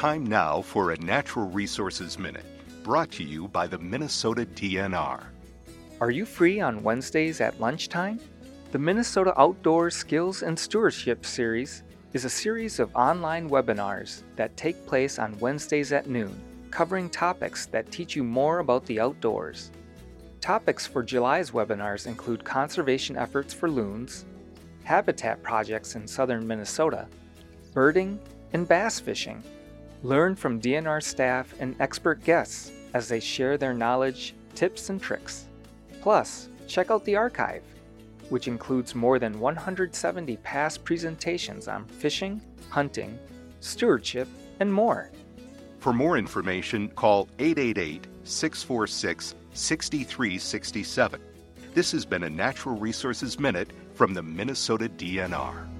Time now for a Natural Resources Minute, brought to you by the Minnesota DNR. Are you free on Wednesdays at lunchtime? The Minnesota Outdoor Skills and Stewardship Series is a series of online webinars that take place on Wednesdays at noon, covering topics that teach you more about the outdoors. Topics for July's webinars include conservation efforts for loons, habitat projects in southern Minnesota, birding, and bass fishing. Learn from DNR staff and expert guests as they share their knowledge, tips, and tricks. Plus, check out the archive, which includes more than 170 past presentations on fishing, hunting, stewardship, and more. For more information, call 888-646-6367. This has been a Natural Resources Minute from the Minnesota DNR.